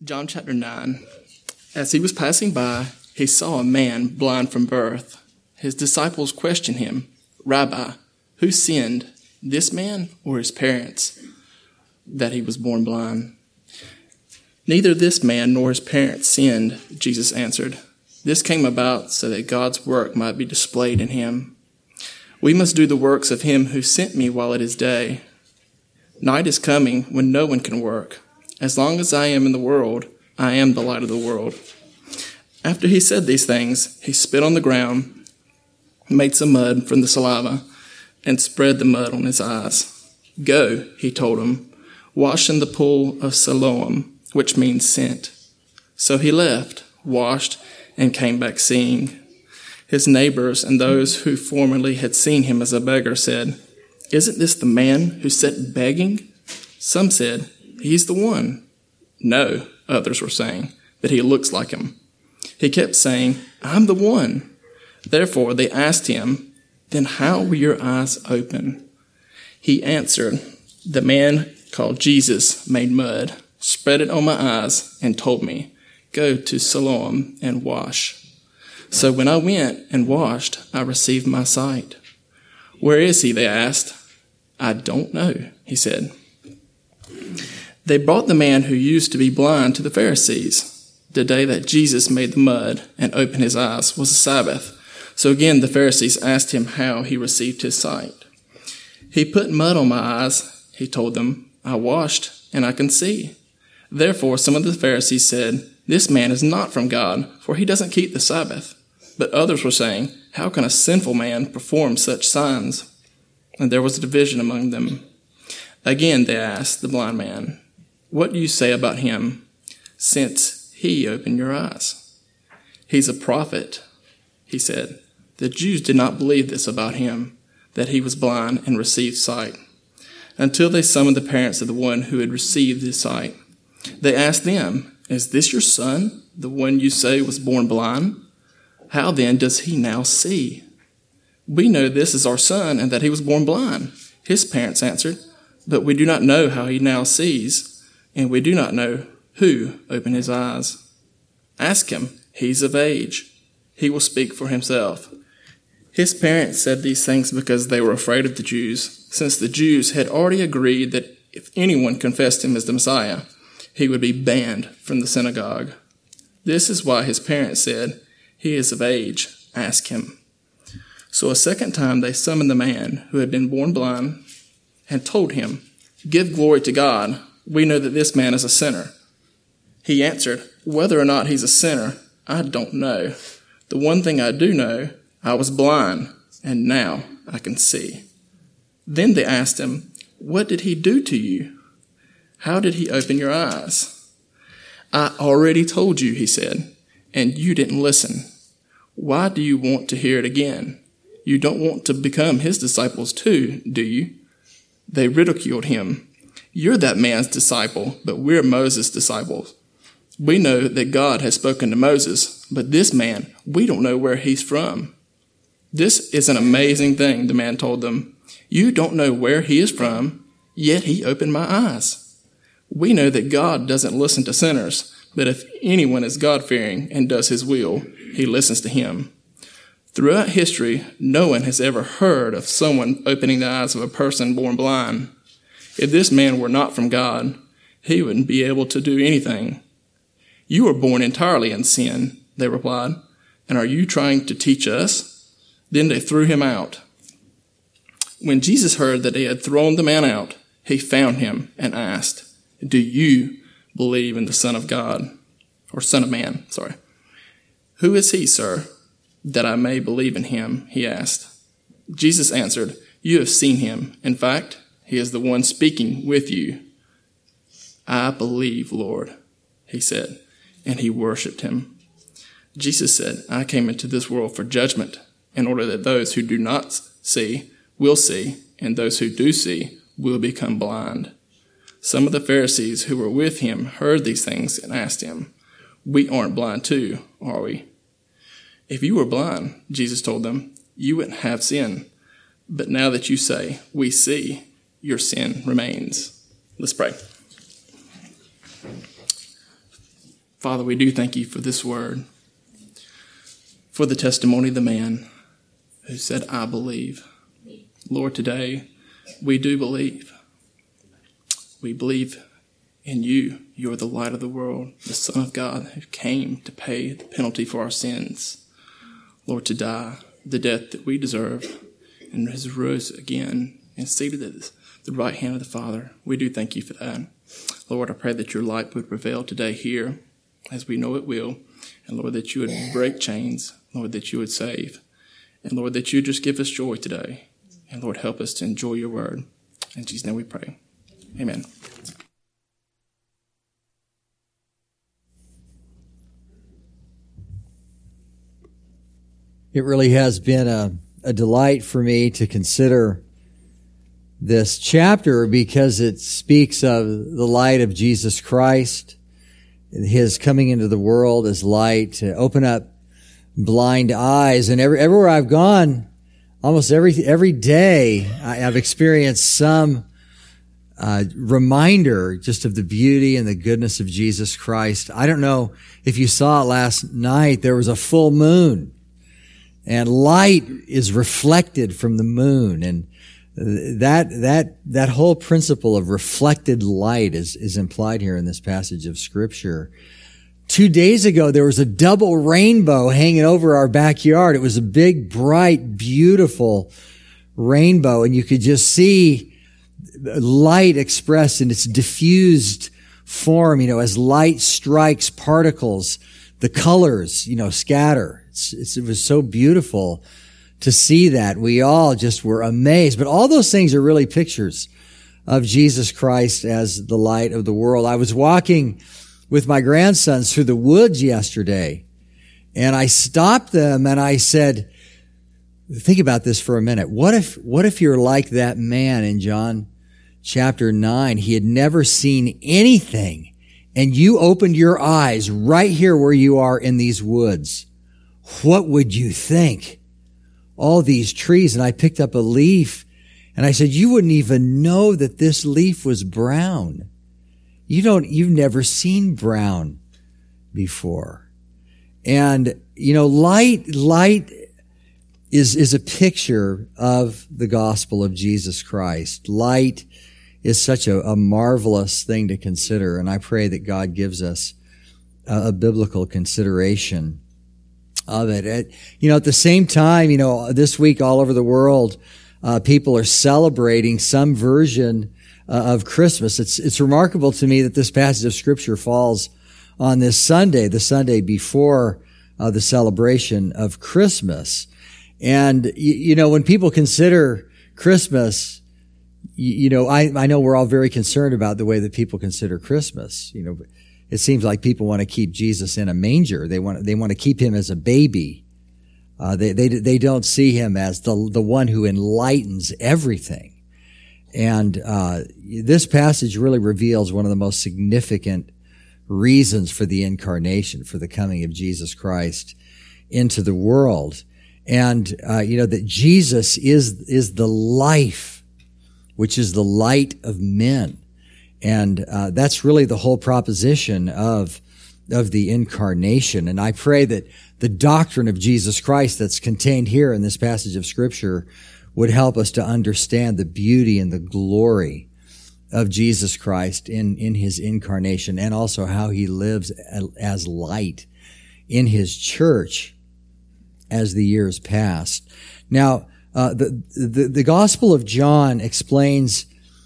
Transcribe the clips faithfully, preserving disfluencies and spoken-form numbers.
John chapter nine. As he was passing by, he saw a man blind from birth. His disciples questioned him, "Rabbi, who sinned, this man or his parents, that he was born blind?" "Neither this man nor his parents sinned," Jesus answered. "This came about so that God's work might be displayed in him. We must do the works of him who sent me while it is day. Night is coming when no one can work. As long as I am in the world, I am the light of the world." After he said these things, he spit on the ground, made some mud from the saliva, and spread the mud on his eyes. "Go," he told him, "wash in the pool of Siloam," which means sent. So he left, washed, and came back seeing. His neighbors and those who formerly had seen him as a beggar said, "Isn't this the man who sat begging?" Some said, "He's the one." "No," others were saying, "but he looks like him." He kept saying, "I'm the one." Therefore they asked him, "Then how were your eyes open?" He answered, "The man called Jesus made mud, spread it on my eyes, and told me, 'Go to Siloam and wash.' So when I went and washed, I received my sight." "Where is he?" they asked. "I don't know," he said. They brought the man who used to be blind to the Pharisees. The day that Jesus made the mud and opened his eyes was a Sabbath. So again the Pharisees asked him how he received his sight. "He put mud on my eyes," he told them. "I washed, and I can see." Therefore some of the Pharisees said, "This man is not from God, for he doesn't keep the Sabbath." But others were saying, "How can a sinful man perform such signs?" And there was a division among them. Again they asked the blind man, "What do you say about him, since he opened your eyes?" "He's a prophet," he said. The Jews did not believe this about him, that he was blind and received sight, until they summoned the parents of the one who had received his sight. They asked them, "Is this your son, the one you say was born blind? How then does he now see?" "We know this is our son and that he was born blind," his parents answered. "But we do not know how he now sees, and we do not know who opened his eyes. Ask him, he's of age. He will speak for himself." His parents said these things because they were afraid of the Jews, since the Jews had already agreed that if anyone confessed him as the Messiah, he would be banned from the synagogue. This is why his parents said, "He is of age, ask him." So a second time they summoned the man who had been born blind and told him, "Give glory to God. We know that this man is a sinner." He answered, "Whether or not he's a sinner, I don't know. The one thing I do know, I was blind, and now I can see." Then they asked him, "What did he do to you? How did he open your eyes?" "I already told you," he said, "and you didn't listen. Why do you want to hear it again? You don't want to become his disciples too, do you?" They ridiculed him. "You're that man's disciple, but we're Moses' disciples. We know that God has spoken to Moses, but this man, we don't know where he's from." "This is an amazing thing," the man told them. "You don't know where he is from, yet he opened my eyes. We know that God doesn't listen to sinners, but if anyone is God-fearing and does his will, he listens to him." Throughout history, no one has ever heard of someone opening the eyes of a person born blind. If this man were not from God, he wouldn't be able to do anything. "You were born entirely in sin," they replied, "and are you trying to teach us?" Then they threw him out. When Jesus heard that they had thrown the man out, he found him and asked, "Do you believe in the Son of God?" Or Son of Man, sorry. "Who is he, sir, that I may believe in him?" he asked. Jesus answered, "You have seen him. In fact, he is the one speaking with you." "I believe, Lord," he said, and he worshipped him. Jesus said, "I came into this world for judgment, in order that those who do not see will see, and those who do see will become blind." Some of the Pharisees who were with him heard these things and asked him, "We aren't blind too, are we?" "If you were blind," Jesus told them, "you wouldn't have sin. But now that you say, 'We see,' your sin remains." Let's pray. Father, we do thank you for this word, for the testimony of the man who said, I believe. Lord, today we do believe. We believe in you. You are the light of the world, the Son of God who came to pay the penalty for our sins. Lord, to die the death that we deserve, and has rose again and seated at the right hand of the Father. We do thank you for that. Lord, I pray that your light would prevail today here, as we know it will. And Lord, that you would break chains. Lord, that you would save. And Lord, that you would just give us joy today. And Lord, help us to enjoy your word. In Jesus' name we pray. Amen. It really has been a, a delight for me to consider this chapter because it speaks of the light of Jesus Christ, his coming into the world as light to open up blind eyes. And every, everywhere I've gone, almost every every day, I, I've experienced some uh, reminder just of the beauty and the goodness of Jesus Christ. I don't know if you saw it last night. There was a full moon, and light is reflected from the moon, and That, that, that whole principle of reflected light is, is implied here in this passage of Scripture. Two days ago, there was a double rainbow hanging over our backyard. It was a big, bright, beautiful rainbow, and you could just see light expressed in its diffused form, you know, as light strikes particles, the colors, you know, scatter. It's, it's, it was so beautiful to see that. We all just were amazed. But all those things are really pictures of Jesus Christ as the light of the world. I was walking with my grandsons through the woods yesterday, and I stopped them and I said, think about this for a minute. What if, what if you're like that man in John chapter nine? He had never seen anything, and you opened your eyes right here where you are in these woods. What would you think? All these trees, and I picked up a leaf, and I said, you wouldn't even know that this leaf was brown. You don't, you've never seen brown before. And, you know, light, light is, is a picture of the gospel of Jesus Christ. Light is such a, a marvelous thing to consider, and I pray that God gives us a, a biblical consideration of it. At, you know, at the same time, you know, this week all over the world, uh, people are celebrating some version uh, of Christmas. It's, it's remarkable to me that this passage of Scripture falls on this Sunday, the Sunday before uh, the celebration of Christmas. And, you, you know, when people consider Christmas, you, you know, I, I know we're all very concerned about the way that people consider Christmas, you know, but it seems like people want to keep Jesus in a manger. They want they want to keep him as a baby. Uh, they they they don't see him as the the one who enlightens everything. And uh, this passage really reveals one of the most significant reasons for the incarnation, for the coming of Jesus Christ into the world, and uh, you know that Jesus is is the life, which is the light of men. And uh, that's really the whole proposition of of the incarnation. And I pray that the doctrine of Jesus Christ that's contained here in this passage of Scripture would help us to understand the beauty and the glory of Jesus Christ in, in his incarnation, and also how he lives as light in his church as the years pass. Now, uh, the, the, the Gospel of John explains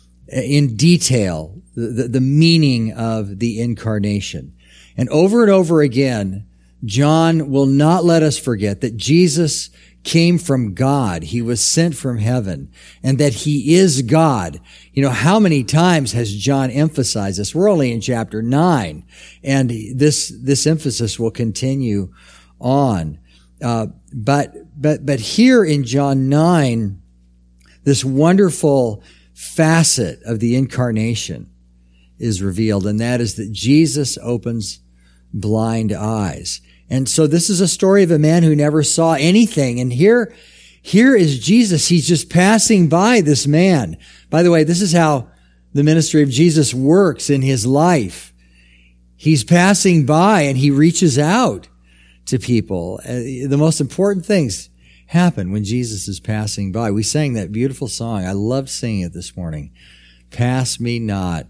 in detail the, the meaning of the incarnation. And over and over again, John will not let us forget that Jesus came from God. He was sent from heaven, and that he is God. You know, how many times has John emphasized this? We're only in chapter nine, and this, this emphasis will continue on. Uh, but, but, but here in John nine, this wonderful facet of the incarnation is revealed, and that is that Jesus opens blind eyes. And so this is a story of a man who never saw anything. And here, here is Jesus. He's just passing by this man. By the way, this is how the ministry of Jesus works in his life. He's passing by and he reaches out to people. Uh, the most important things happen when Jesus is passing by. We sang that beautiful song. I loved singing it this morning. Pass me not,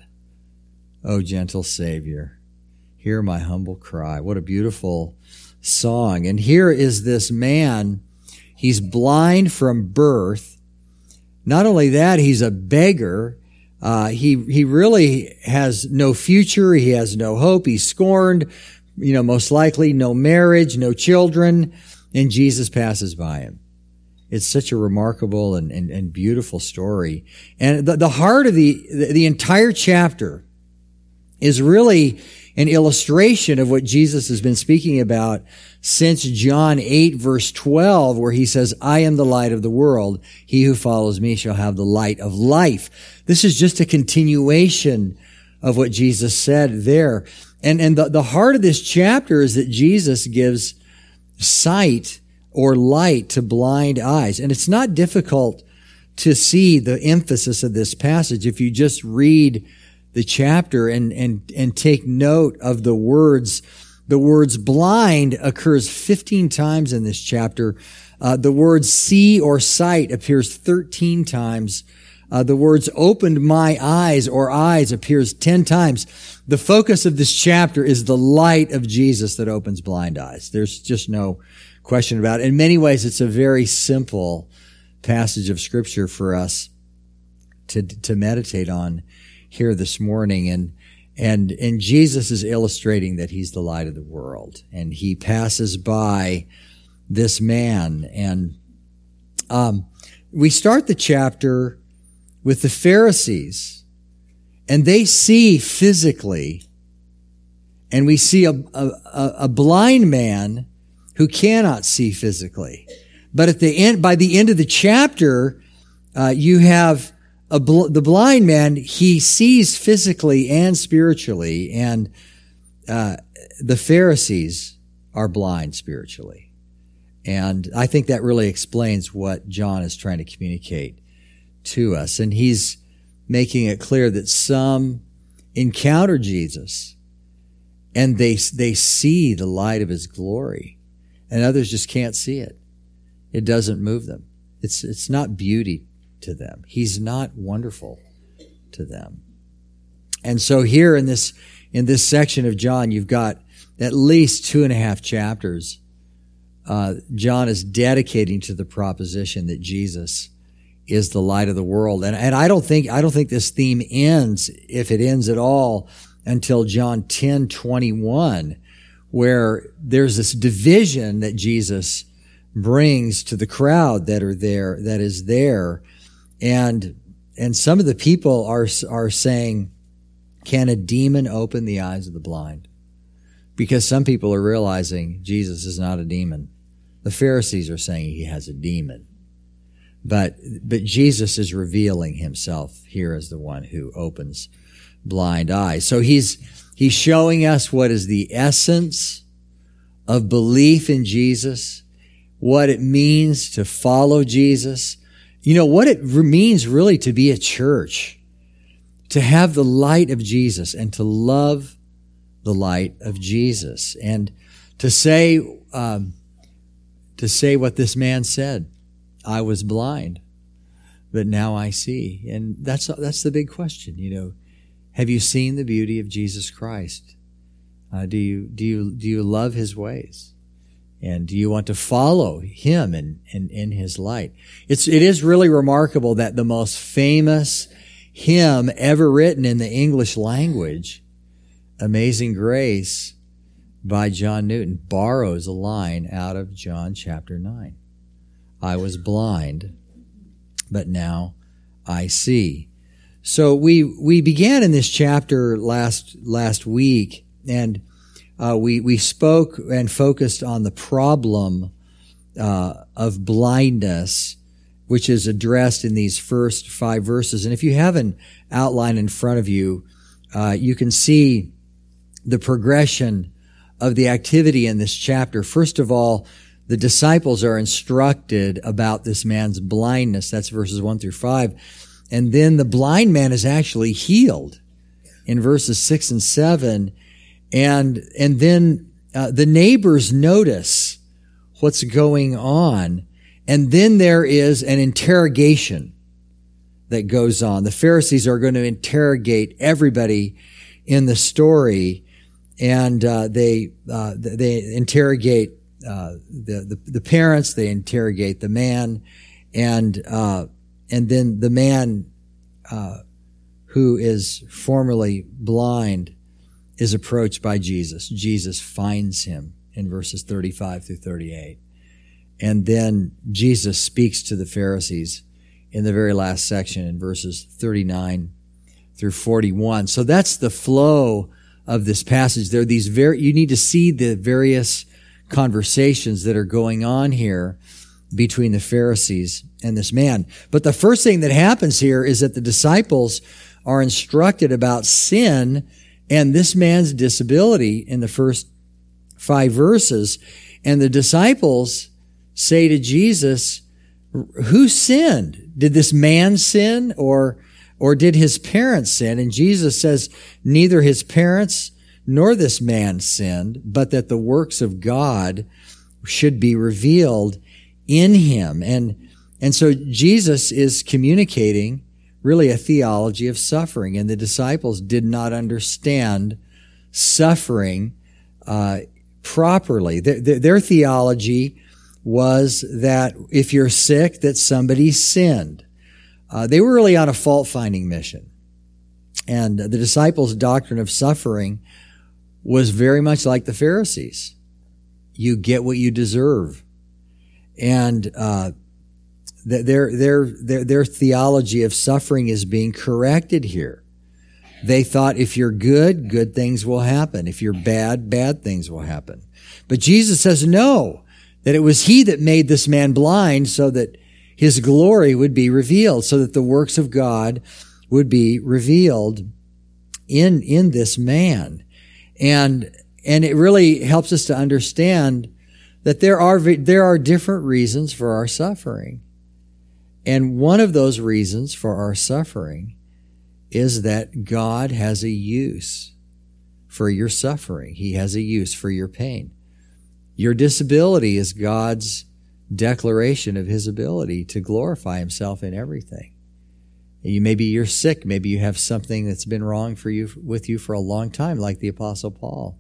O gentle Savior. Hear my humble cry. What a beautiful song. And here is this man. He's blind from birth. Not only that, he's a beggar. Uh, he, he really has no future. He has no hope. He's scorned, you know, most likely no marriage, no children, and Jesus passes by him. It's such a remarkable and, and, and beautiful story. And the, the heart of the, the, the entire chapter is really an illustration of what Jesus has been speaking about since John eight verse twelve, where he says, I am the light of the world. He who follows me shall have the light of life. This is just a continuation of what Jesus said there. And, and the, the heart of this chapter is that Jesus gives sight or light to blind eyes. And it's not difficult to see the emphasis of this passage if you just read the chapter and, and, and take note of the words. The words blind occurs fifteen times in this chapter. Uh, the word see or sight appears thirteen times. Uh, the words opened my eyes or eyes appears ten times. The focus of this chapter is the light of Jesus that opens blind eyes. There's just no question about it. In many ways, it's a very simple passage of Scripture for us to, to meditate on here this morning. And, and, and Jesus is illustrating that he's the light of the world. And he passes by this man. And, um, we start the chapter with the Pharisees, and they see physically, and we see a, a, a blind man who cannot see physically. But at the end, by the end of the chapter, uh, you have a bl- the blind man. He sees physically and spiritually, and uh, the Pharisees are blind spiritually. And I think that really explains what John is trying to communicate to us. And he's making it clear that some encounter Jesus and they, they see the light of his glory, and others just can't see it. It doesn't move them. It's, it's not beauty to them. He's not wonderful to them. And so here in this, in this section of John, you've got at least two and a half chapters. Uh, John is dedicating to the proposition that Jesus is the light of the world. And, and I don't think, I don't think this theme ends, if it ends at all, until John ten twenty-one, where there's this division that Jesus brings to the crowd that are there, that is there. And, and some of the people are, are saying, can a demon open the eyes of the blind? Because some people are realizing Jesus is not a demon. The Pharisees are saying he has a demon. But, but Jesus is revealing himself here as the one who opens blind eyes. So he's, he's showing us what is the essence of belief in Jesus, what it means to follow Jesus, you know, what it means really to be a church, to have the light of Jesus and to love the light of Jesus, and to say, um, to say what this man said. I was blind, but now I see. And that's, that's the big question, you know. Have you seen the beauty of Jesus Christ? Uh, do you, do you, do you love his ways? And do you want to follow him in, in, in his light? It's, it is really remarkable that the most famous hymn ever written in the English language, Amazing Grace by John Newton, borrows a line out of John chapter nine. I was blind, but now I see. So we, we began in this chapter last, last week, and uh, we, we spoke and focused on the problem, uh, of blindness, which is addressed in these first five verses. And if you have an outline in front of you, uh, you can see the progression of the activity in this chapter. First of all, the disciples are instructed about this man's blindness. That's verses one through five. And then the blind man is actually healed in verses six and seven. And, and then uh, the neighbors notice what's going on. And then there is an interrogation that goes on. The Pharisees are going to interrogate everybody in the story, and uh, they uh, they interrogate uh, the, the the parents. They interrogate the man, and uh, and then the man uh, who is formerly blind is approached by Jesus. Jesus finds him in verses thirty-five through thirty-eight, and then Jesus speaks to the Pharisees in the very last section in verses thirty-nine through forty-one. So that's the flow of this passage. There are these very, you need to see the various conversations that are going on here between the Pharisees and this man. But the first thing that happens here is that the disciples are instructed about sin and this man's disability in the first five verses. And the disciples say to Jesus, who sinned? Did this man sin or, or did his parents sin? And Jesus says, neither his parents nor this man sinned, but that the works of God should be revealed in him. And, and so Jesus is communicating really a theology of suffering. And the disciples did not understand suffering, uh, properly. Their, their, their theology was that if you're sick, that somebody sinned. Uh, they were really on a fault-finding mission. And the disciples' doctrine of suffering was very much like the Pharisees. You get what you deserve. And uh, their, their, their, their theology of suffering is being corrected here. They thought if you're good, good things will happen. If you're bad, bad things will happen. But Jesus says no. That it was he that made this man blind so that his glory would be revealed, so that the works of God would be revealed in, in this man. And, and it really helps us to understand that there are, there are different reasons for our suffering. And one of those reasons for our suffering is that God has a use for your suffering. He has a use for your pain. Your disability is God's declaration of his ability to glorify himself in everything. You, maybe you're sick. Maybe you have something that's been wrong for you, with you for a long time, like the Apostle Paul.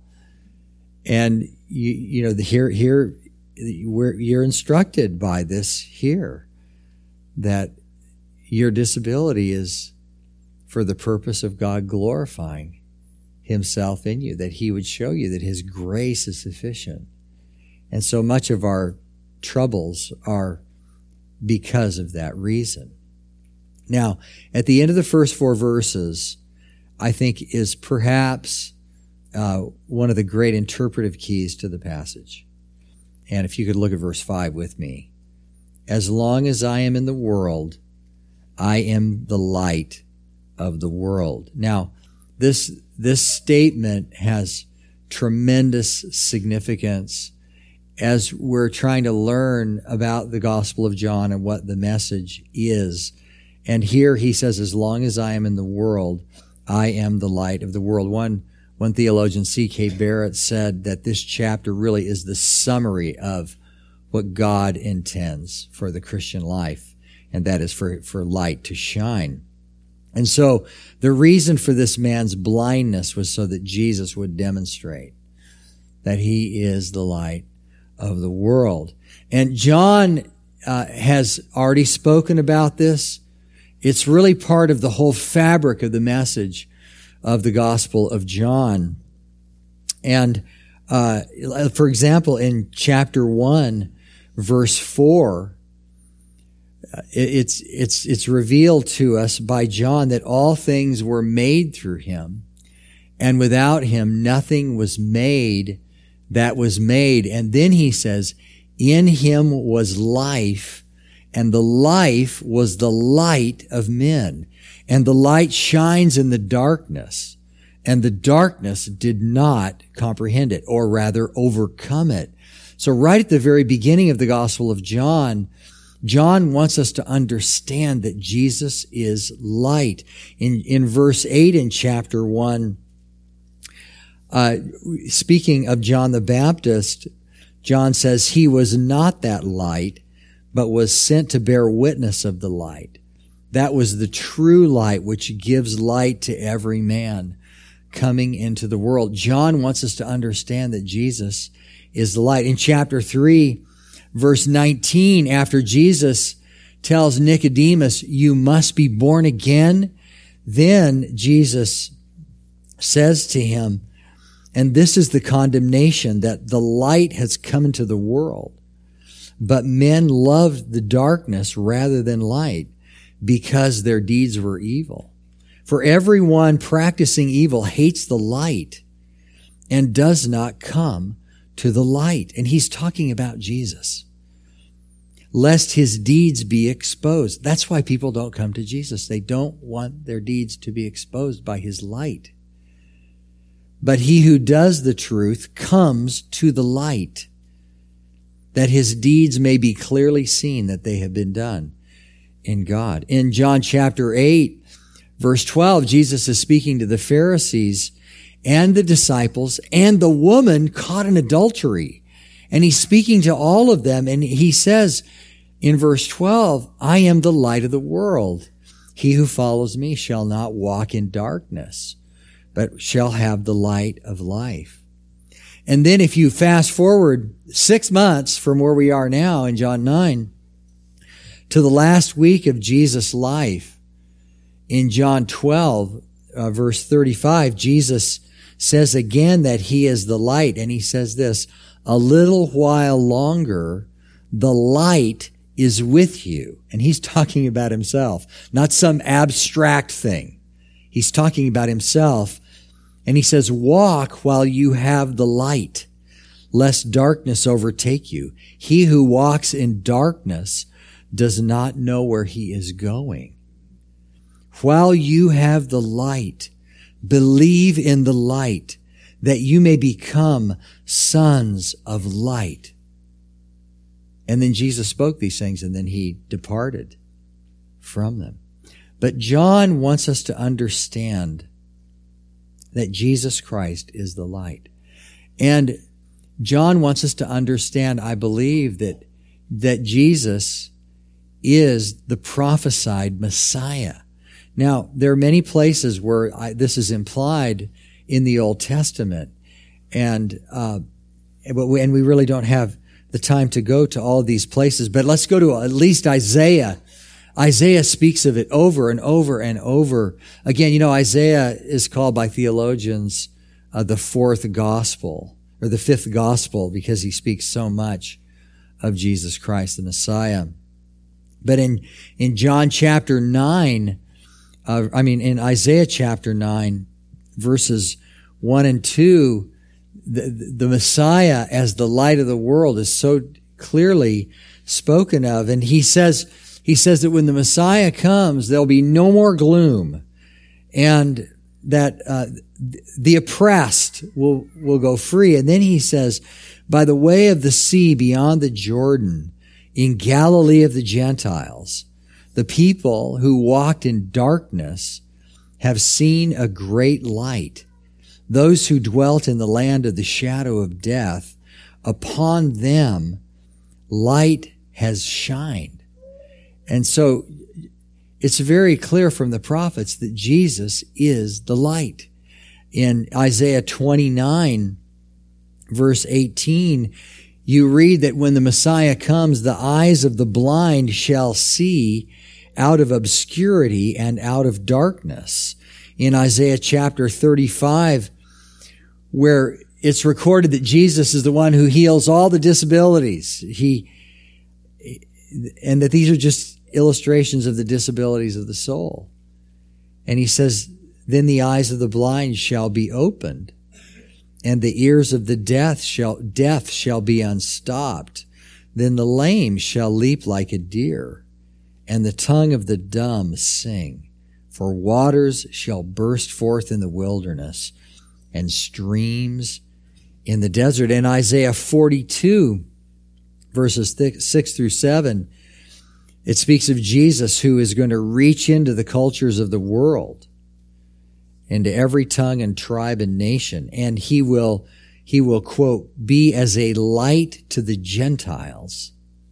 And you, you know, the, here, here, we're, you're instructed by this here, that your disability is for the purpose of God glorifying himself in you, that he would show you that his grace is sufficient. And so much of our troubles are because of that reason. Now, at the end of the first four verses, I think is perhaps uh, one of the great interpretive keys to the passage. And if you could look at verse five with me. As long as I am in the world, I am the light of the world. Now, this, this statement has tremendous significance as we're trying to learn about the Gospel of John and what the message is. And here he says, as long as I am in the world, I am the light of the world. One, one theologian, C K Barrett, said that this chapter really is the summary of what God intends for the Christian life, and that is for, for light to shine. And so the reason for this man's blindness was so that Jesus would demonstrate that he is the light of the world. And John uh, has already spoken about this. It's really part of the whole fabric of the message of the Gospel of John. And uh, for example, in chapter one, verse four, it's it's it's revealed to us by John that all things were made through him, and without him nothing was made that was made. And then he says, in him was life, and the life was the light of men. And the light shines in the darkness, and the darkness did not comprehend it, or rather overcome it. So right at the very beginning of the Gospel of John, John wants us to understand that Jesus is light. In, in verse eight in chapter one, Uh, speaking of John the Baptist, John says he was not that light, but was sent to bear witness of the light. That was the true light which gives light to every man coming into the world. John wants us to understand that Jesus is the light. In chapter three, verse nineteen, after Jesus tells Nicodemus, you must be born again, then Jesus says to him, and this is the condemnation, that the light has come into the world, but men loved the darkness rather than light because their deeds were evil. For everyone practicing evil hates the light and does not come to the light. And he's talking about Jesus. Lest his deeds be exposed. That's why people don't come to Jesus. They don't want their deeds to be exposed by his light. But he who does the truth comes to the light, that his deeds may be clearly seen that they have been done in God. In John chapter eight, verse twelve, Jesus is speaking to the Pharisees and the disciples and the woman caught in adultery. And he's speaking to all of them, and he says in verse twelve, I am the light of the world. He who follows me shall not walk in darkness, but shall have the light of life. And then if you fast forward six months from where we are now in John nine to the last week of Jesus' life, in John twelve, uh, verse thirty-five, Jesus says again that he is the light. And he says this, a little while longer, the light is with you. And he's talking about himself, not some abstract thing. He's talking about himself. And he says, walk while you have the light, lest darkness overtake you. He who walks in darkness does not know where he is going. While you have the light, believe in the light, that you may become sons of light. And then Jesus spoke these things, and then he departed from them. But John wants us to understand that Jesus Christ is the light. And John wants us to understand, I believe, that, that Jesus is the prophesied Messiah. Now, there are many places where I, this is implied in the Old Testament, and uh, but we, and we really don't have the time to go to all of these places. But let's go to at least Isaiah. Isaiah speaks of it over and over and over. Again, you know, Isaiah is called by theologians uh, the fourth gospel, or the fifth gospel, because he speaks so much of Jesus Christ, the Messiah. But in, in John chapter nine, uh, I mean, in Isaiah chapter nine, verses one and two, the, the Messiah as the light of the world is so clearly spoken of. And he says, He says that when the Messiah comes, there'll be no more gloom, and that uh, the oppressed will will go free. And then he says, by the way of the sea beyond the Jordan, in Galilee of the Gentiles, the people who walked in darkness have seen a great light. Those who dwelt in the land of the shadow of death, upon them light has shined. And so it's very clear from the prophets that Jesus is the light. In Isaiah twenty-nine, verse eighteen, you read that when the Messiah comes, the eyes of the blind shall see out of obscurity and out of darkness. In Isaiah chapter thirty-five, where it's recorded that Jesus is the one who heals all the disabilities, he, and that these are just illustrations of the disabilities of the soul. And he says, then the eyes of the blind shall be opened, and the ears of the deaf shall, deaf shall be unstopped. Then the lame shall leap like a deer, and the tongue of the dumb sing. For waters shall burst forth in the wilderness, and streams in the desert. In Isaiah forty-two, verses six through seven, it speaks of Jesus who is going to reach into the cultures of the world into every tongue and tribe and nation. And he will, he will, quote, be as a light to the Gentiles,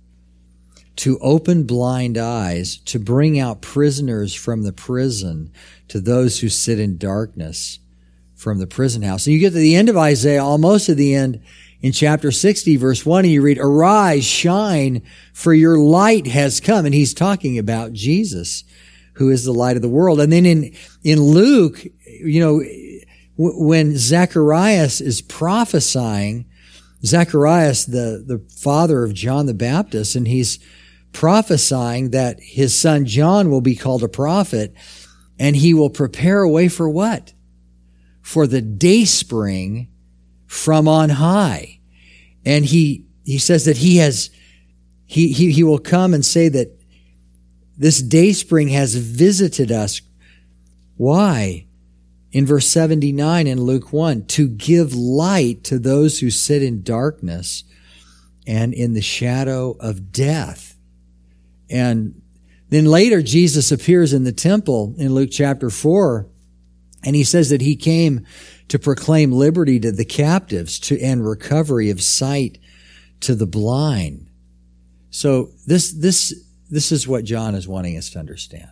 to open blind eyes, to bring out prisoners from the prison, to those who sit in darkness from the prison house. And you get to the end of Isaiah, almost at the end, in chapter sixty, verse one, and you read, arise, shine, for your light has come. And he's talking about Jesus, who is the light of the world. And then in, in Luke, you know, w- when Zacharias is prophesying, Zacharias, the, the father of John the Baptist, and he's prophesying that his son John will be called a prophet, and he will prepare a way for what? For the dayspring from on high. And he, he says that he has, he, he, he will come and say that this dayspring has visited us. Why? In verse seventy-nine in Luke one, to give light to those who sit in darkness and in the shadow of death. And then later Jesus appears in the temple in Luke chapter four, and he says that he came to proclaim liberty to the captives to and recovery of sight to the blind. So this, this, this is what John is wanting us to understand.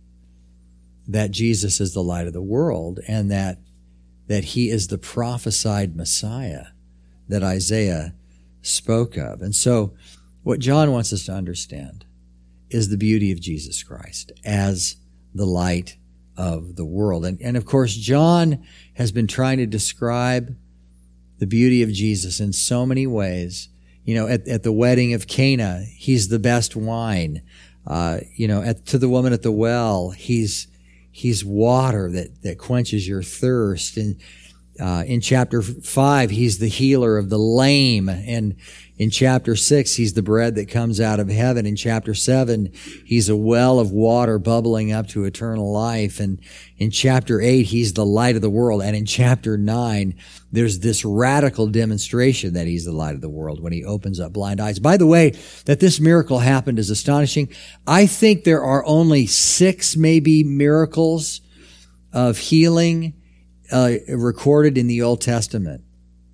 That Jesus is the light of the world, and that, that he is the prophesied Messiah that Isaiah spoke of. And so what John wants us to understand is the beauty of Jesus Christ as the light of the world. And, and of course, John has been trying to describe the beauty of Jesus in so many ways. You know, at, at the wedding of Cana, he's the best wine. Uh, you know, at, to the woman at the well, he's, he's water that, that quenches your thirst. And, uh, in chapter five, he's the healer of the lame. And in chapter six, he's the bread that comes out of heaven. In chapter seven, he's a well of water bubbling up to eternal life. And in chapter eight, he's the light of the world. And in chapter nine, there's this radical demonstration that he's the light of the world when he opens up blind eyes. By the way, that this miracle happened is astonishing. I think there are only six maybe miracles of healing uh, recorded in the Old Testament.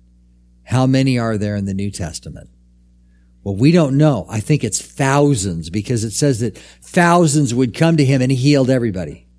How many are there in the New Testament? Well, we don't know. I think it's thousands, because it says that thousands would come to him and he healed everybody.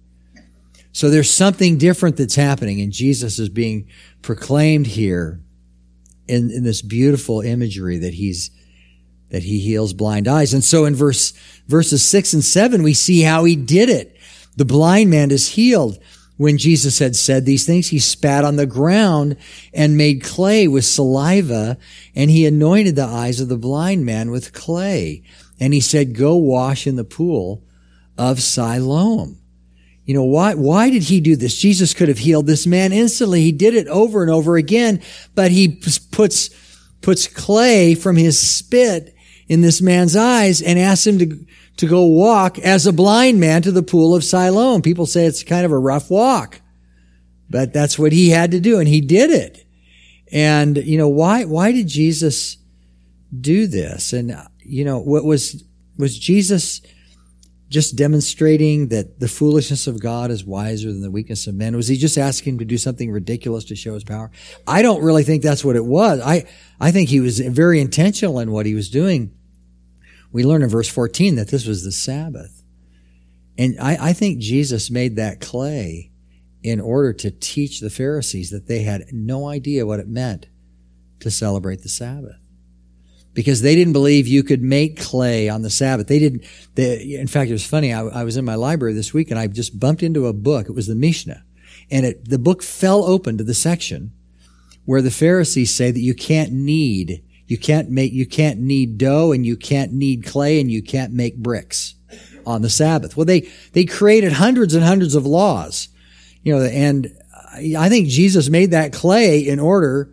So there's something different that's happening, and Jesus is being proclaimed here in, in this beautiful imagery that he's, that he heals blind eyes. And so in verse, verses six and seven, we see how he did it. The blind man is healed. When Jesus had said these things, he spat on the ground and made clay with saliva, and he anointed the eyes of the blind man with clay. And he said, go wash in the pool of Siloam. You know, why, why did he do this? Jesus could have healed this man instantly. He did it over and over again, but he puts, puts clay from his spit in this man's eyes and asks him to, to go walk as a blind man to the pool of Siloam. People say it's kind of a rough walk, but that's what he had to do, and he did it. And, you know, why, why did Jesus do this? And, you know, what was, was Jesus just demonstrating that the foolishness of God is wiser than the weakness of men? Was he just asking him to do something ridiculous to show his power? I don't really think that's what it was. I, I think he was very intentional in what he was doing. We learn in verse fourteen that this was the Sabbath. And I, I think Jesus made that clay in order to teach the Pharisees that they had no idea what it meant to celebrate the Sabbath. Because they didn't believe you could make clay on the Sabbath. They didn't, they, in fact, it was funny. I, I was in my library this week and I just bumped into a book. It was the Mishnah. And it, the book fell open to the section where the Pharisees say that you can't knead You can't make, you can't knead dough, and you can't knead clay, and you can't make bricks on the Sabbath. Well, they, they created hundreds and hundreds of laws, you know, and I think Jesus made that clay in order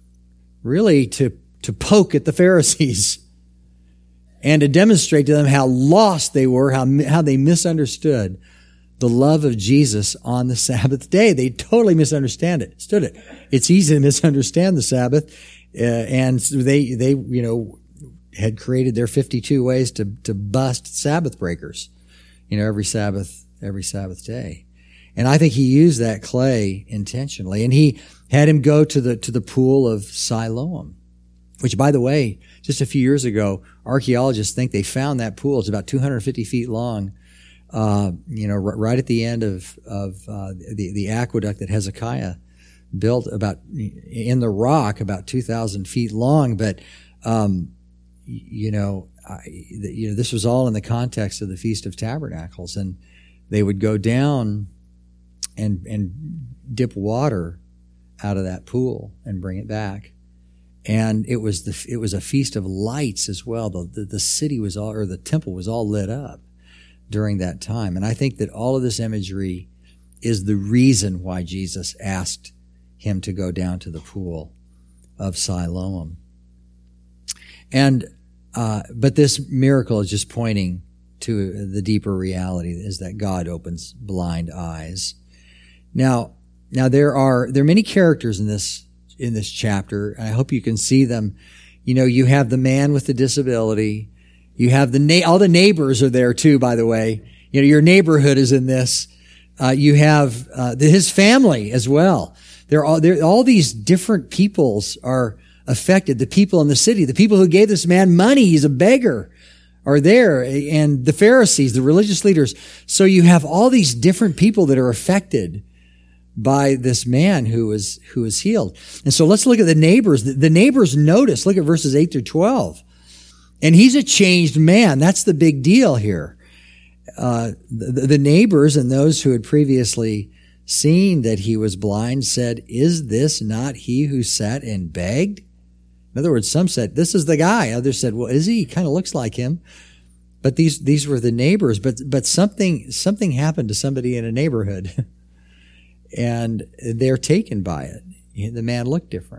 really to, to poke at the Pharisees and to demonstrate to them how lost they were, how, how they misunderstood the love of Jesus on the Sabbath day. They totally misunderstand it, stood it. It's easy to misunderstand the Sabbath. Uh, and they, they, you know, had created their fifty-two ways to, to bust Sabbath breakers, you know, every Sabbath, every Sabbath day. And I think he used that clay intentionally. And he had him go to the, to the pool of Siloam, which, by the way, just a few years ago, archaeologists think they found that pool. It's about two hundred fifty feet long, uh, you know, r- right at the end of, of, uh, the, the aqueduct that Hezekiah built about in the rock, about two thousand feet long. But, um, you know, I, you know, this was all in the context of the Feast of Tabernacles, and they would go down and, and dip water out of that pool and bring it back. And it was the, it was a feast of lights as well. The, the, the city was all, or the temple was all lit up during that time. And I think that all of this imagery is the reason why Jesus asked him to go down to the pool of Siloam. And, uh, but this miracle is just pointing to the deeper reality, is that God opens blind eyes. Now, now there are, there are many characters in this, in this chapter, and I hope you can see them. You know, you have the man with the disability. You have the, na- all the neighbors are there too, by the way. You know, your neighborhood is in this. Uh, you have, uh, the, his family as well. There are all, there, all these different peoples are affected. The people in the city, the people who gave this man money, he's a beggar, are there, and the Pharisees, the religious leaders. So you have all these different people that are affected by this man who is, who is healed. And so let's look at the neighbors. The, the neighbors notice, look at verses eight through twelve. And he's a changed man. That's the big deal here. Uh, the, the neighbors and those who had previously seen that he was blind said, "Is this not he who sat and begged?" In other words, some said, "This is the guy." Others said, "Well, is he? He kind of looks like him." But these, these were the neighbors. But, but something, something happened to somebody in a neighborhood and they're taken by it. The man looked different.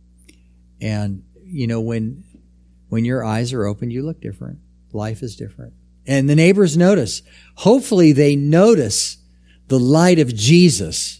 And, you know, when, when your eyes are open, you look different. Life is different. And the neighbors notice. Hopefully they notice the light of Jesus.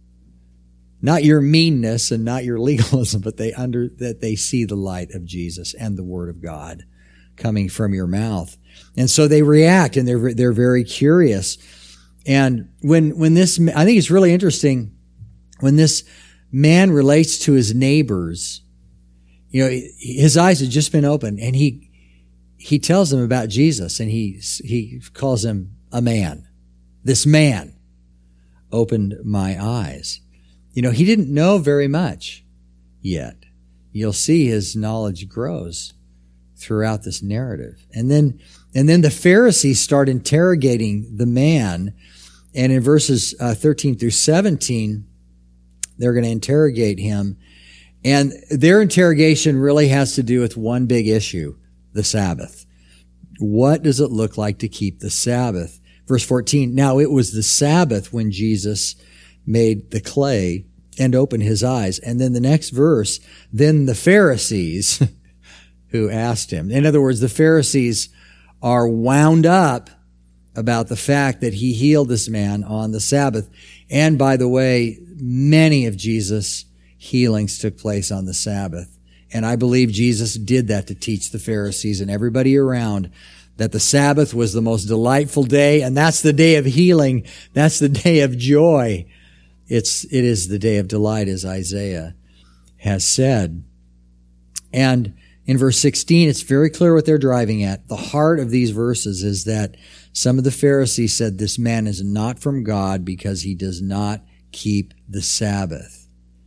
Not your meanness and not your legalism, but they under, that they see the light of Jesus and the Word of God coming from your mouth. And so they react, and they're, they're very curious. And when, when this, I think it's really interesting when this man relates to his neighbors, you know, his eyes had just been opened, and he, he tells them about Jesus, and he, he calls him a man. This man opened my eyes. You know, he didn't know very much yet. You'll see his knowledge grows throughout this narrative. And then, and then the Pharisees start interrogating the man. And in verses uh, thirteen through seventeen, they're going to interrogate him. And their interrogation really has to do with one big issue, the Sabbath. What does it look like to keep the Sabbath? Verse fourteen, "Now it was the Sabbath when Jesus made the clay and opened his eyes." And then the next verse, "Then the Pharisees who asked him." In other words, the Pharisees are wound up about the fact that he healed this man on the Sabbath. And by the way, many of Jesus' healings took place on the Sabbath. And I believe Jesus did that to teach the Pharisees and everybody around that the Sabbath was the most delightful day, and that's the day of healing. That's the day of joy. It's, it is the day of delight, as Isaiah has said. And in verse sixteen, it's very clear what they're driving at. The heart of these verses is that some of the Pharisees said this man is not from God because he does not keep the Sabbath.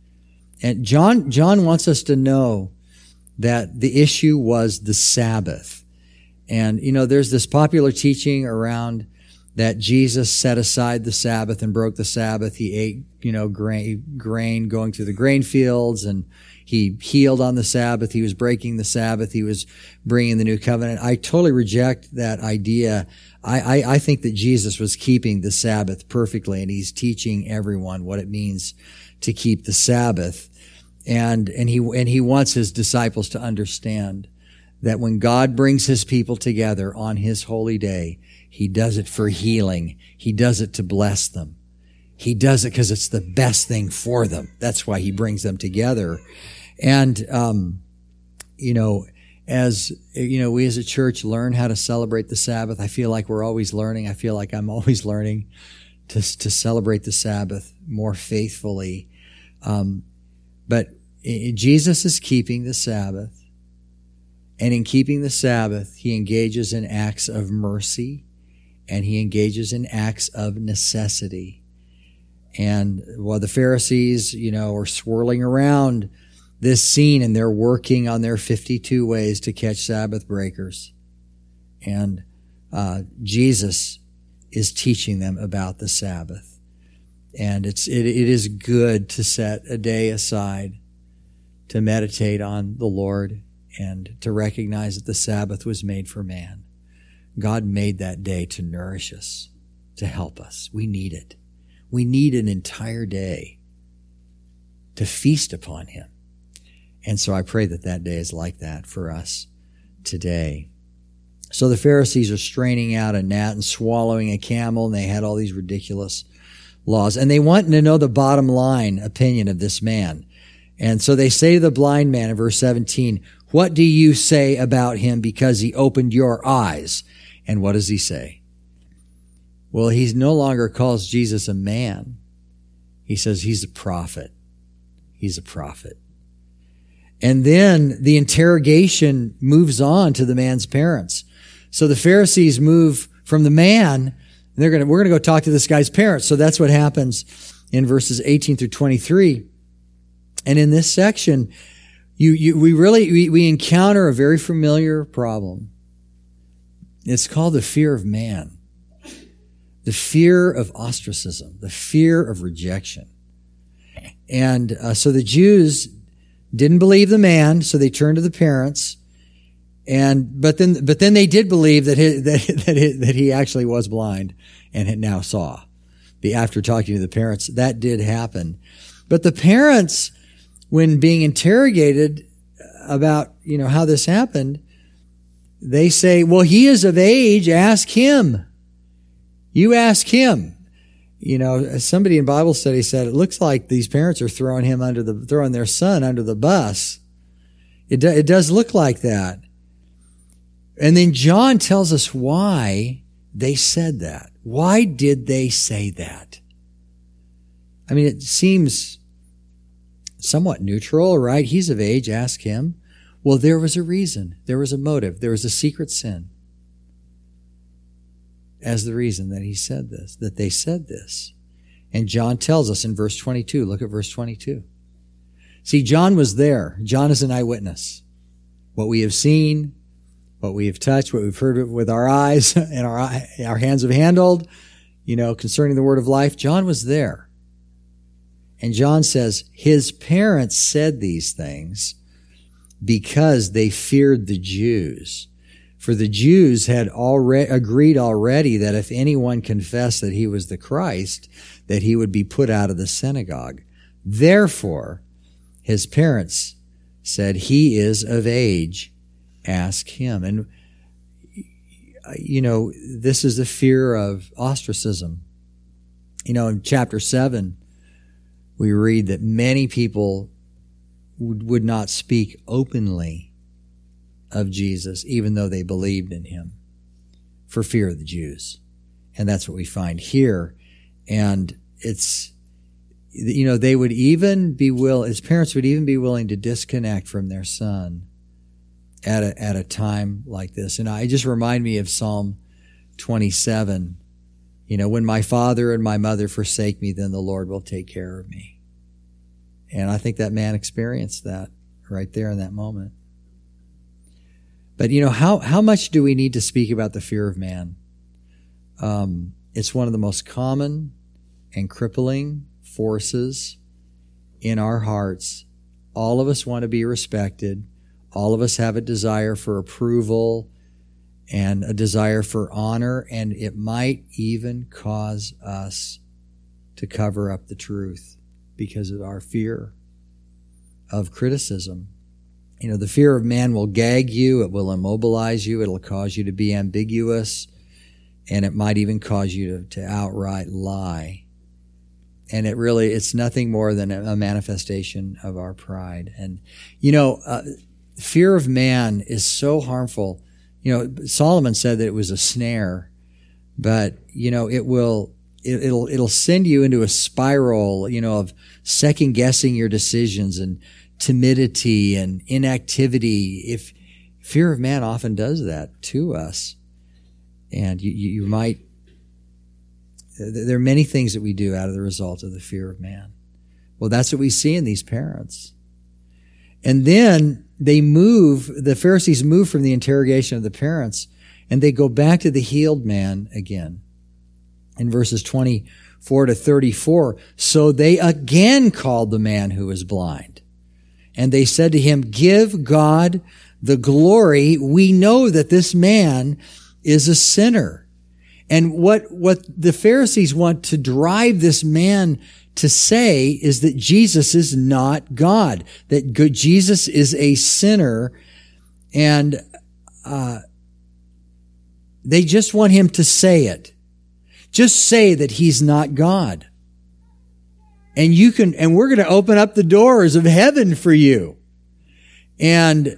And John, John wants us to know that the issue was the Sabbath. And, you know, there's this popular teaching around that Jesus set aside the Sabbath and broke the Sabbath. He ate, you know, grain, grain going through the grain fields, and he healed on the Sabbath. He was breaking the Sabbath. He was bringing the new covenant. I totally reject that idea. I, I, I think that Jesus was keeping the Sabbath perfectly, and he's teaching everyone what it means to keep the Sabbath. And, and he, and he wants his disciples to understand that when God brings his people together on his holy day, he does it for healing. He does it to bless them. He does it because it's the best thing for them. That's why he brings them together. And, um, you know, as, you know, we as a church learn how to celebrate the Sabbath. I feel like we're always learning. I feel like I'm always learning to, to celebrate the Sabbath more faithfully. Um, but Jesus is keeping the Sabbath. And in keeping the Sabbath, he engages in acts of mercy and he engages in acts of necessity. And while the Pharisees, you know, are swirling around this scene and they're working on their fifty-two ways to catch Sabbath breakers. And uh, Jesus is teaching them about the Sabbath. And it's it, it is good to set a day aside to meditate on the Lord and to recognize that the Sabbath was made for man. God made that day to nourish us, to help us. We need it. We need an entire day to feast upon him. And so I pray that that day is like that for us today. So the Pharisees are straining out a gnat and swallowing a camel, and they had all these ridiculous laws. And they want to know the bottom line opinion of this man. And so they say to the blind man in verse seventeen, "What do you say about him because he opened your eyes?" And what does he say? Well, he no longer calls Jesus a man. He says he's a prophet. He's a prophet. And then the interrogation moves on to the man's parents. So the Pharisees move from the man, and they're going to, we're going to go talk to this guy's parents. So that's what happens in verses eighteen through twenty-three. And in this section, you, you, we really, we, we encounter a very familiar problem. It's called the fear of man. The fear of ostracism, the fear of rejection. And uh, so the Jews didn't believe the man, so they turned to the parents. And but then but then they did believe that he, that that he, that he actually was blind and had now saw. The after talking to the parents, that did happen. But the parents, when being interrogated about, you know, how this happened, they say, "Well, he is of age, ask him. You ask him." You know, somebody in Bible study said it looks like these parents are throwing him under the throwing their son under the bus. It do, it does look like that. And then John tells us why they said that. Why did they say that? I mean, it seems somewhat neutral, right? He's of age, ask him. Well, there was a reason. There was a motive. There was a secret sin as the reason that he said this, that they said this. And John tells us in verse twenty-two, look at verse twenty-two. See, John was there. John is an eyewitness. What we have seen, what we have touched, what we've heard with our eyes and our, our hands have handled, you know, concerning the word of life, John was there. And John says his parents said these things because they feared the Jews. For the Jews had already agreed already that if anyone confessed that he was the Christ, that he would be put out of the synagogue. Therefore, his parents said, "He is of age, ask him." And, you know, this is the fear of ostracism. You know, in chapter seven, we read that many people would, would not speak openly of Jesus, even though they believed in him, for fear of the Jews. And that's what we find here. And it's, you know, they would even be willing, his parents would even be willing to disconnect from their son at a, at a time like this. And I just remind me of Psalm twenty-seven. You know, when my father and my mother forsake me, then the Lord will take care of me. And I think that man experienced that right there in that moment. But, you know, how, how much do we need to speak about the fear of man? Um, it's one of the most common and crippling forces in our hearts. All of us want to be respected. All of us have a desire for approval and a desire for honor, and it might even cause us to cover up the truth because of our fear of criticism. You know, the fear of man will gag you, it will immobilize you, it'll cause you to be ambiguous, and it might even cause you to, to outright lie. And it really, it's nothing more than a manifestation of our pride. And, you know, uh, fear of man is so harmful. You know, Solomon said that it was a snare, but, you know, it will, it, it'll it'll send you into a spiral, you know, of second guessing your decisions and timidity and inactivity. If fear of man often does that to us, and you, you might. There are many things that we do out of the result of the fear of man. Well, that's what we see in these parents. And then they move, the Pharisees move from the interrogation of the parents, and they go back to the healed man again. In verses twenty-four to thirty-four, so they again called the man who was blind. And they said to him, give God the glory. We know that this man is a sinner. And what, what the Pharisees want to drive this man to say is that Jesus is not God, that good, Jesus is a sinner, and uh, they just want him to say it. Just say that he's not God. And you can, and we're going to open up the doors of heaven for you. And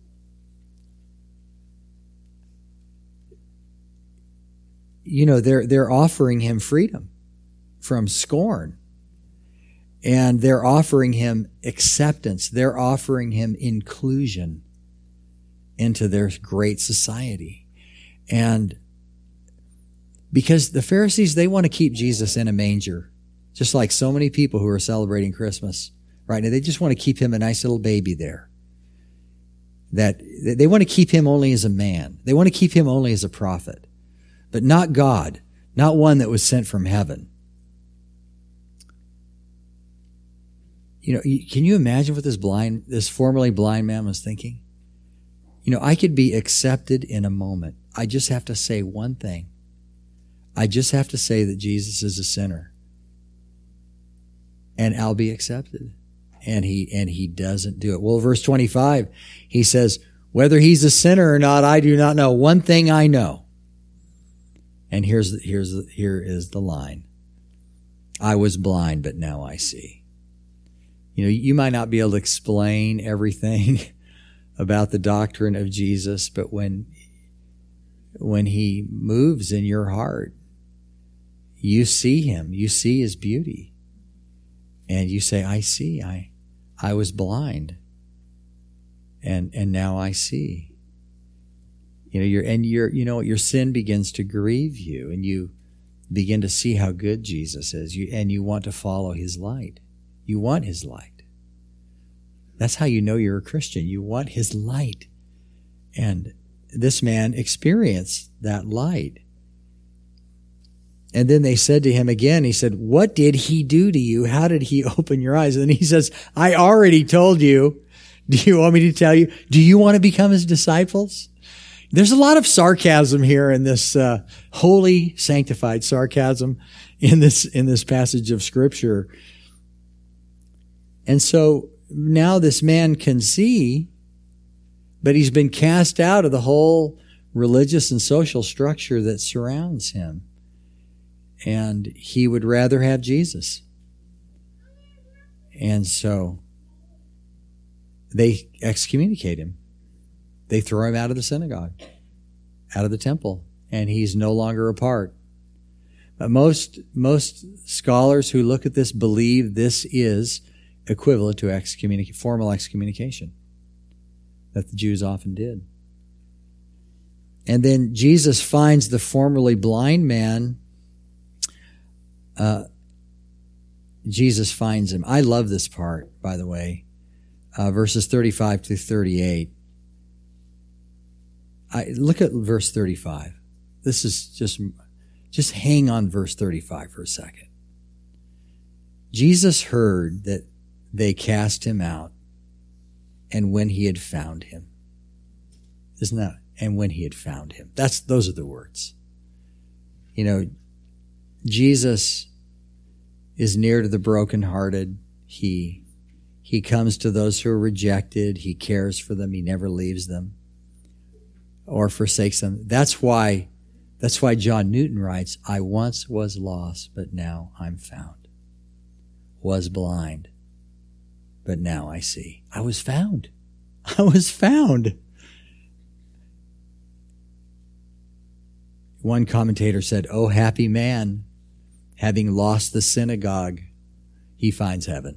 you know, they're, they're offering him freedom from scorn. And they're offering him acceptance. They're offering him inclusion into their great society. And because the Pharisees, they want to keep Jesus in a manger, just like so many people who are celebrating Christmas right now. They just want to keep him a nice little baby there. That they want to keep him only as a man. They want to keep him only as a prophet. But not God, not one that was sent from heaven. You know, can you imagine what this blind, this formerly blind man was thinking? You know, I could be accepted in a moment. I just have to say one thing. I just have to say that Jesus is a sinner. And I'll be accepted. And he, and he doesn't do it. Well, verse twenty-five, he says, whether he's a sinner or not, I do not know. One thing I know. And here's, here's, here is the line. I was blind, but now I see. You know, you might not be able to explain everything about the doctrine of Jesus, but when, when he moves in your heart, you see him, you see his beauty. And you say, I see, I, I was blind. And, and now I see. You know, your and your you know your sin begins to grieve you, and you begin to see how good Jesus is. You and you want to follow his light. You want his light. That's how you know you're a Christian. You want his light. And this man experienced that light. And then they said to him again, he said, what did he do to you? How did he open your eyes? And he says, I already told you. Do you want me to tell you? Do you want to become his disciples? There's a lot of sarcasm here in this uh, holy, sanctified sarcasm in this in this passage of Scripture. And so now this man can see, but he's been cast out of the whole religious and social structure that surrounds him. And he would rather have Jesus. And so they excommunicate him. They throw him out of the synagogue, out of the temple, and he's no longer a part. But most, most scholars who look at this believe this is equivalent to excommunic- formal excommunication that the Jews often did. And then Jesus finds the formerly blind man. Uh, Jesus finds him. I love this part, by the way, uh, verses thirty-five to thirty-eight. I, look at verse thirty-five. This is just, just hang on verse thirty-five for a second. Jesus heard that they cast him out, and when he had found him. Isn't that? And when he had found him. That's, those are the words. You know, Jesus is near to the brokenhearted. He, he comes to those who are rejected. He cares for them. He never leaves them or forsakes them. That's why, that's why John Newton writes, I once was lost, but now I'm found. Was blind, but now I see. I was found. I was found. One commentator said, "Oh, happy man having lost the synagogue, he finds heaven.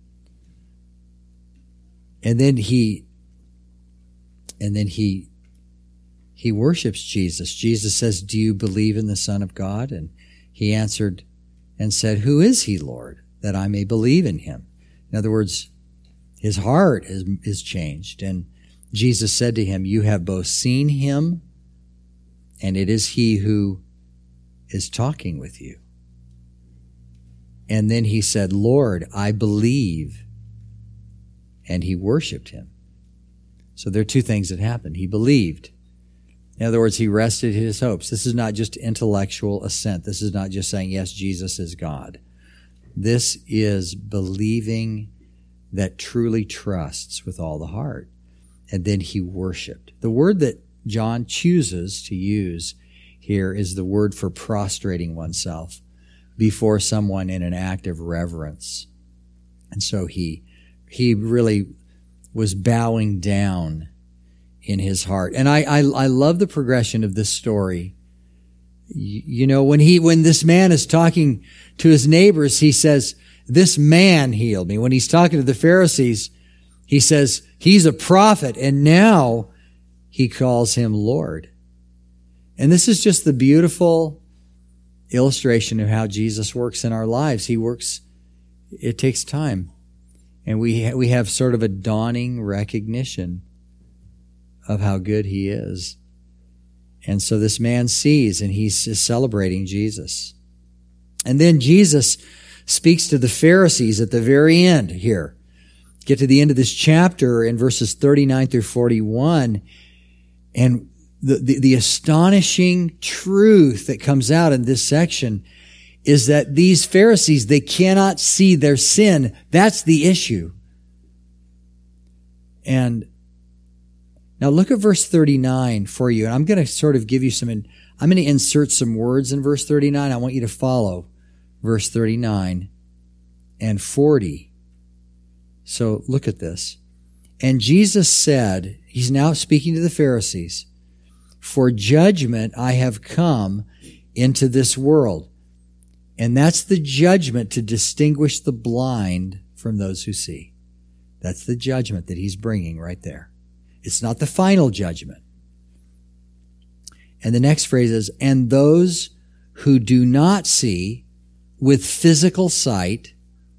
And then he, and then he, he worships Jesus. Jesus says, "Do you believe in the Son of God?" And he answered and said, "Who is he, Lord, that I may believe in him?" In other words, his heart is, is changed. And Jesus said to him, "You have both seen him, and it is he who is talking with you." And then he said, "Lord, I believe." And he worshiped him. So there are two things that happened. He believed. In other words, he rested his hopes. This is not just intellectual assent. This is not just saying, yes, Jesus is God. This is believing that truly trusts with all the heart. And then he worshiped. The word that John chooses to use here is the word for prostrating oneself before someone in an act of reverence. And so he he really was bowing down in his heart. And I, I, I love the progression of this story. You, you know, when he, when this man is talking to his neighbors, he says, "This man healed me." When he's talking to the Pharisees, he says, "He's a prophet." And now he calls him Lord. And this is just the beautiful illustration of how Jesus works in our lives. He works, it takes time. And we ha- we have sort of a dawning recognition of how good he is. And so this man sees, and he's celebrating Jesus. And then Jesus speaks to the Pharisees at the very end here. Get to the end of this chapter in verses thirty-nine through forty-one, and the, the, the astonishing truth that comes out in this section is that these Pharisees, they cannot see their sin. That's the issue. And now look at verse thirty-nine for you. And I'm going to sort of give you some, I'm going to insert some words in verse thirty-nine. I want you to follow verse thirty-nine and forty. So look at this. And Jesus said, he's now speaking to the Pharisees, "For judgment I have come into this world." And that's the judgment to distinguish the blind from those who see. That's the judgment that he's bringing right there. It's not the final judgment. And the next phrase is, "And those who do not see with physical sight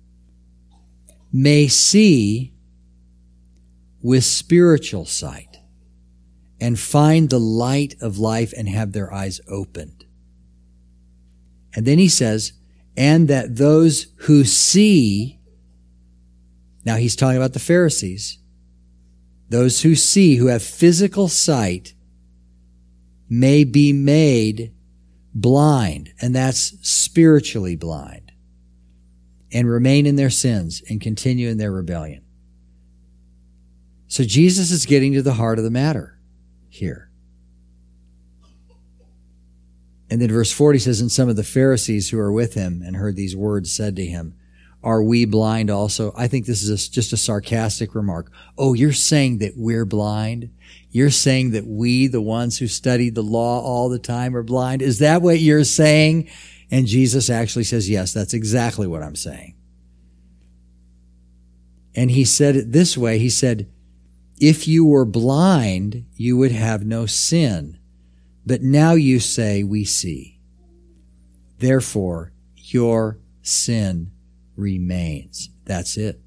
may see with spiritual sight and find the light of life and have their eyes opened." And then he says, "And that those who see," now he's talking about the Pharisees, "those who see, who have physical sight, may be made blind," and that's spiritually blind, "and remain in their sins and continue in their rebellion." So Jesus is getting to the heart of the matter here. And then verse forty says, "And some of the Pharisees who are with him and heard these words said to him, 'Are we blind also?'" I think this is a, just a sarcastic remark. "Oh, you're saying that we're blind? You're saying that we, the ones who studied the law all the time, are blind? Is that what you're saying?" And Jesus actually says, "Yes, that's exactly what I'm saying." And he said it this way. He said, "If you were blind, you would have no sin. But now you say, 'We see.' Therefore, your sin remains." That's it.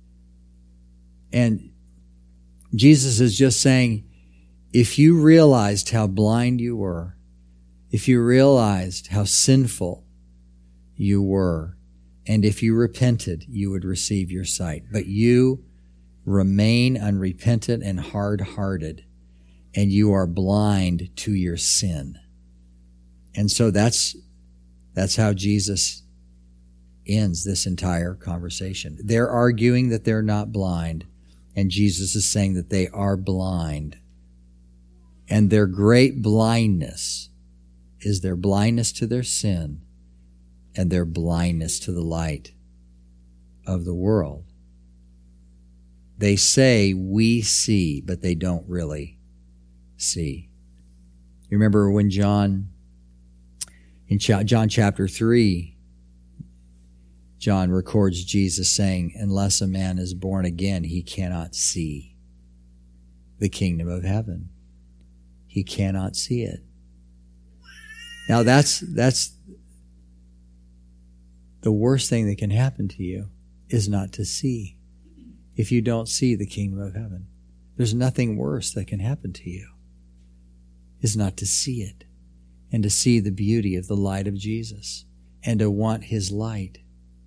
And Jesus is just saying, if you realized how blind you were, if you realized how sinful you were, and if you repented, you would receive your sight. But you remain unrepentant and hard-hearted, and you are blind to your sin. And so that's that's how Jesus ends this entire conversation. They're arguing that they're not blind, and Jesus is saying that they are blind. And their great blindness is their blindness to their sin and their blindness to the light of the world. They say, "We see," but they don't really see. You remember when John, in John chapter three, John records Jesus saying, unless a man is born again, he cannot see the kingdom of heaven. He cannot see it. Now that's, that's the worst thing that can happen to you, is not to see. If you don't see the kingdom of heaven, there's nothing worse that can happen to you, is not to see it, and to see the beauty of the light of Jesus, and to want his light.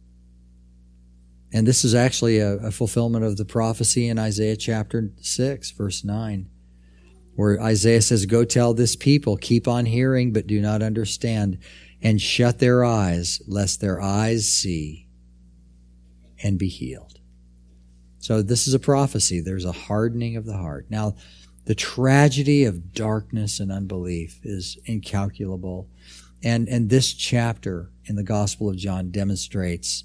And this is actually a, a fulfillment of the prophecy in Isaiah chapter six, verse nine, where Isaiah says, go tell this people, keep on hearing, but do not understand, and shut their eyes, lest their eyes see and be healed. So this is a prophecy. There's a hardening of the heart. Now, the tragedy of darkness and unbelief is incalculable. And, and this chapter in the Gospel of John demonstrates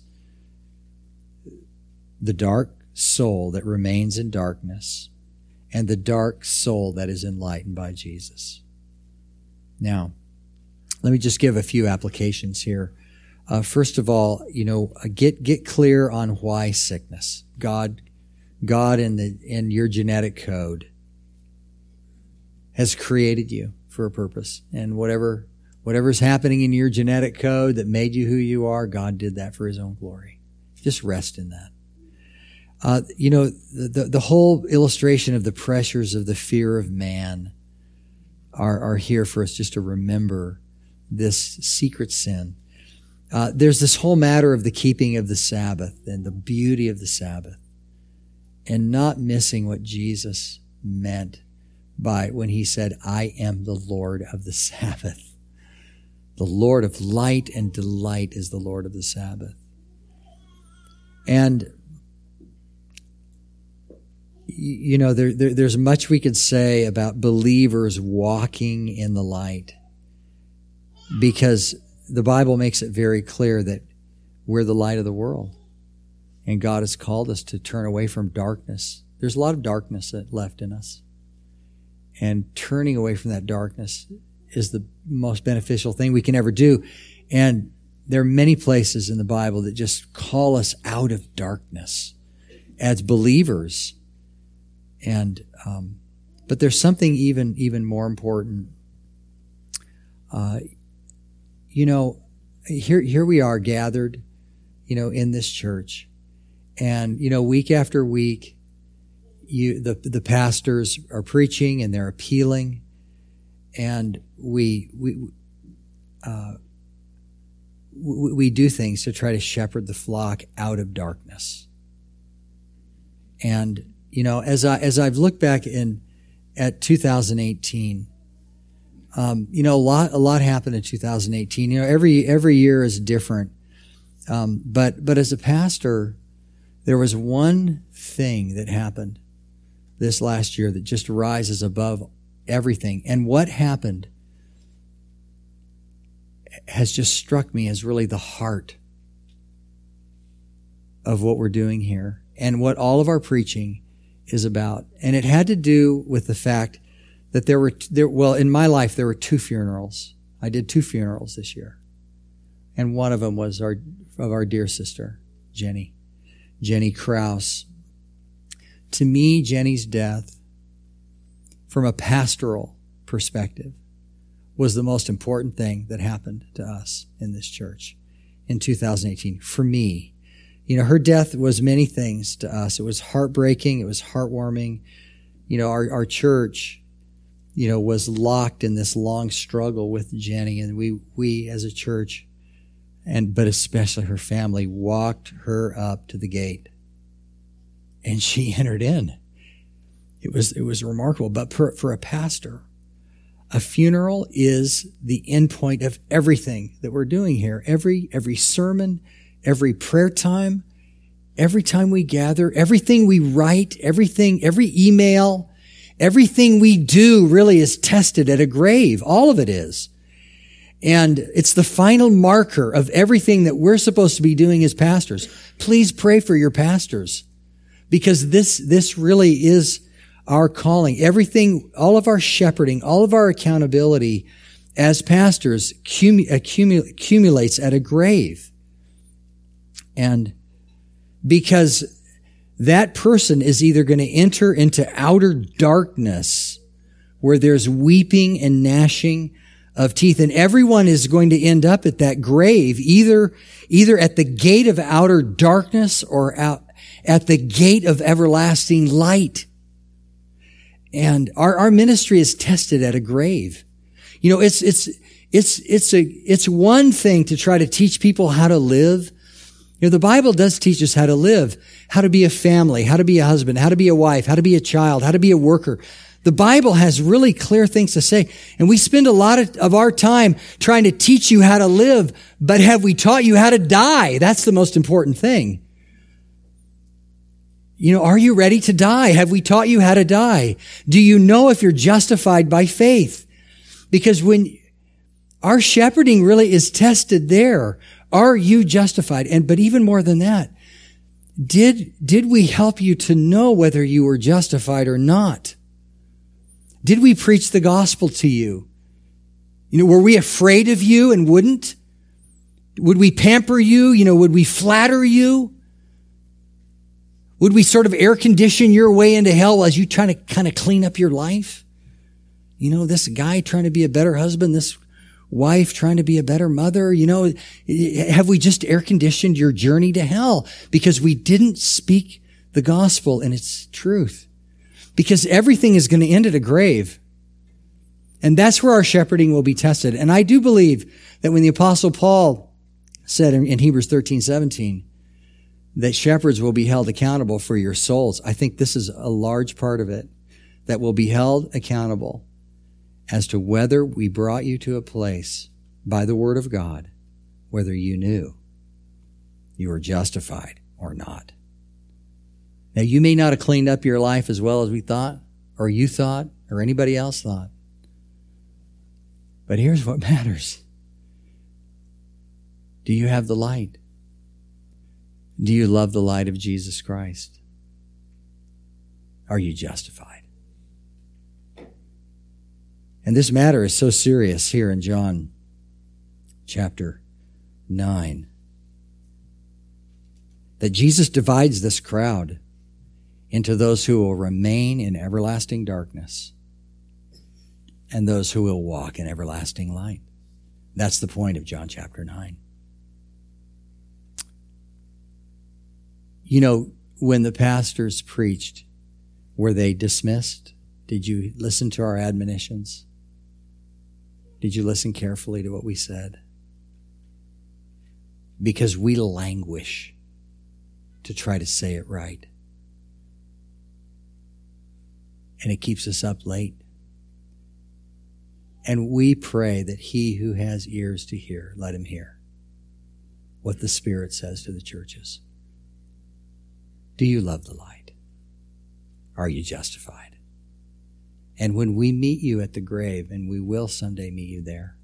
the dark soul that remains in darkness and the dark soul that is enlightened by Jesus. Now, let me just give a few applications here. Uh, first of all, you know, get get clear on why sickness. God, God in the in your genetic code has created you for a purpose, and whatever whatever's happening in your genetic code that made you who you are, God did that for his own glory. Just rest in that. Uh, you know, the, the the whole illustration of the pressures of the fear of man are are here for us just to remember this secret sin. Uh, there's this whole matter of the keeping of the Sabbath and the beauty of the Sabbath, and not missing what Jesus meant by when he said, I am the Lord of the Sabbath. The Lord of light and delight is the Lord of the Sabbath. And, you know, there, there, there's much we could say about believers walking in the light, because the Bible makes it very clear that we're the light of the world, and God has called us to turn away from darkness. There's a lot of darkness that left in us, and turning away from that darkness is the most beneficial thing we can ever do. And there are many places in the Bible that just call us out of darkness as believers. And um, but there's something even even more important. Uh, You know, here here we are gathered, you know, in this church, and you know, week after week, you the the pastors are preaching and they're appealing, and we we uh, we, we do things to try to shepherd the flock out of darkness. And you know, as I as I've looked back in at two thousand eighteen. Um, you know, a lot, a lot happened in two thousand eighteen. You know, every, every year is different. Um, but, but as a pastor, there was one thing that happened this last year that just rises above everything. And what happened has just struck me as really the heart of what we're doing here and what all of our preaching is about. And it had to do with the fact that there were, there, well, in my life, there were two funerals. I did two funerals this year. And one of them was our, of our dear sister, Jenny, Jenny Krause. To me, Jenny's death, from a pastoral perspective, was the most important thing that happened to us in this church in two thousand eighteen. For me, you know, her death was many things to us. It was heartbreaking. It was heartwarming. You know, our, our church, you know, was locked in this long struggle with Jenny, and we, we as a church, and but especially her family, walked her up to the gate, and she entered in. It was it was remarkable. But for, for a pastor, a funeral is the end point of everything that we're doing here. Every every sermon, every prayer time, every time we gather, everything we write, everything, every email. Everything we do really is tested at a grave. All of it is. And it's the final marker of everything that we're supposed to be doing as pastors. Please pray for your pastors, because this, this really is our calling. Everything, all of our shepherding, all of our accountability as pastors accumulates at a grave. And because that person is either going to enter into outer darkness where there's weeping and gnashing of teeth, and everyone is going to end up at that grave, either, either at the gate of outer darkness or out at the gate of everlasting light. And our, our ministry is tested at a grave. You know, it's, it's, it's, it's a, it's one thing to try to teach people how to live. You know, the Bible does teach us how to live, how to be a family, how to be a husband, how to be a wife, how to be a child, how to be a worker. The Bible has really clear things to say. And we spend a lot of, of our time trying to teach you how to live, but have we taught you how to die? That's the most important thing. You know, are you ready to die? Have we taught you how to die? Do you know if you're justified by faith? Because when our shepherding really is tested there, are you justified? And, but even more than that, did, did we help you to know whether you were justified or not? Did we preach the gospel to you? You know, were we afraid of you and wouldn't? Would we pamper you? You know, would we flatter you? Would we sort of air condition your way into hell as you trying to kind of clean up your life? You know, this guy trying to be a better husband, this wife trying to be a better mother. You know, have we just air conditioned your journey to hell because we didn't speak the gospel in its truth? Because everything is going to end at a grave. And that's where our shepherding will be tested. And I do believe that when the Apostle Paul said in, in Hebrews thirteen seventeen, that shepherds will be held accountable for your souls, I think this is a large part of it, that will be held accountable as to whether we brought you to a place by the word of God, whether you knew you were justified or not. Now, you may not have cleaned up your life as well as we thought, or you thought, or anybody else thought. But here's what matters. Do you have the light? Do you love the light of Jesus Christ? Are you justified? And this matter is so serious here in John chapter nine that Jesus divides this crowd into those who will remain in everlasting darkness and those who will walk in everlasting light. That's the point of John chapter nine. You know, when the pastors preached, were they dismissed? Did you listen to our admonitions? Did you listen carefully to what we said? Because we languish to try to say it right. And it keeps us up late. And we pray that he who has ears to hear, let him hear what the Spirit says to the churches. Do you love the light? Are you justified? And when we meet you at the grave, and we will someday meet you there,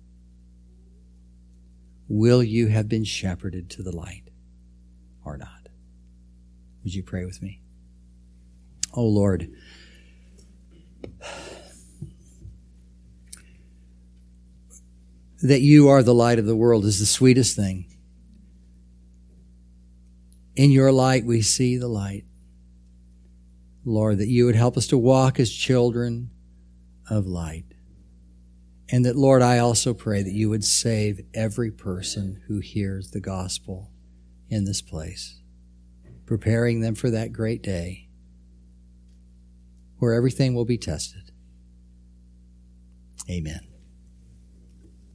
will you have been shepherded to the light or not? Would you pray with me? Oh Lord, that you are the light of the world is the sweetest thing. In your light, we see the light. Lord, that you would help us to walk as children of light. And that, Lord, I also pray that you would save every person who hears the gospel in this place, preparing them for that great day where everything will be tested. Amen.